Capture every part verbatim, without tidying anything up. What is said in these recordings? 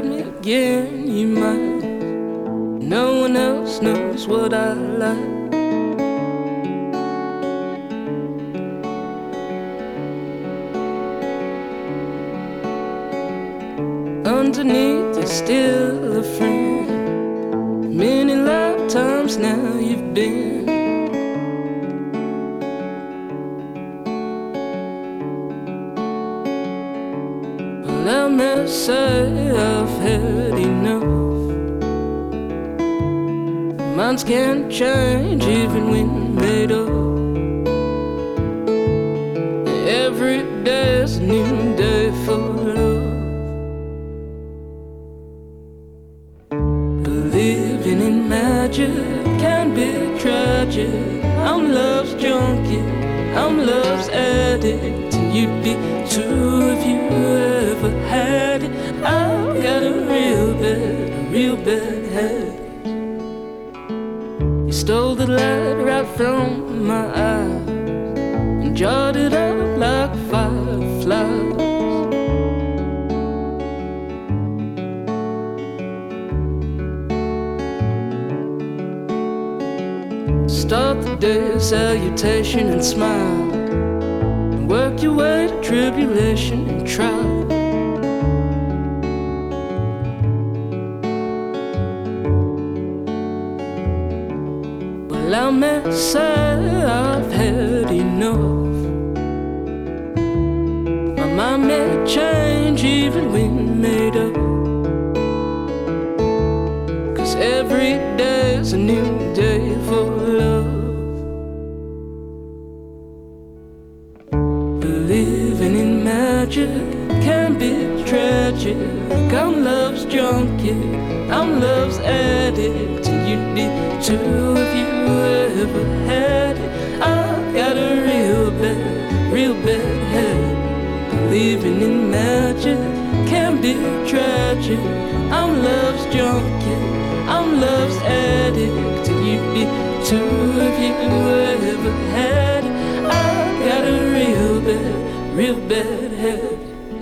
at me again, you might. No one else knows what I like. Underneath, you're still a friend. Many lifetimes now you've been. Well, I must say I've had enough. Minds can't change even when made up. Every day's a new day for love. Believing in magic can be tragic. I'm love's junkie, I'm love's addict, and you'd be too if you ever had it. I've got a real bad, a real bad habit. You stole the light right from my eyes and jarred it up like fireflies. Start the day, salutation and smile, and work your way to tribulation and trial. Well, I may say I've had enough. My mind may change even when made up, 'cause every day's a new day for love. Believing in magic can be tragic. I'm love's junkie, I'm love's addict, and you'd be too if you ever had it. I've got a real bad, real bad habit. Believing in magic can be tragic. I'm love's junkie, I'm love's addict, and you'd be too if you ever had it. I've got a real bad, real bad habit.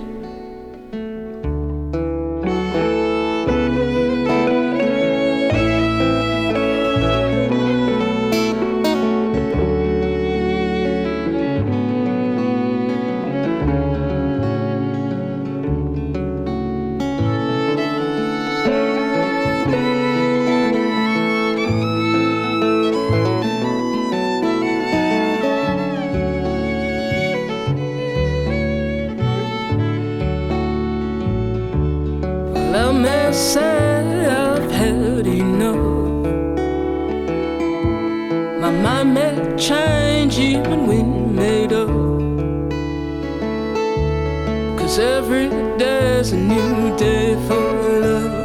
I may say I've had enough. My mind may change even when made up, 'cause every day's a new day for love.